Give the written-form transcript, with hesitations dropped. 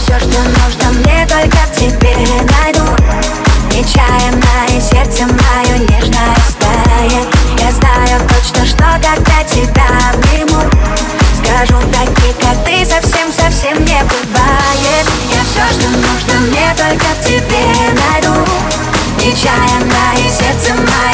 все, что нужно мне, только в тебе найду. Нечаянно и сердце мое нежно растает. Я знаю точно, что когда тебя обниму, скажу такие, как ты, совсем-совсем не бывает. Я все, что нужно мне, только в тебе найду. Нечаянно и сердце мое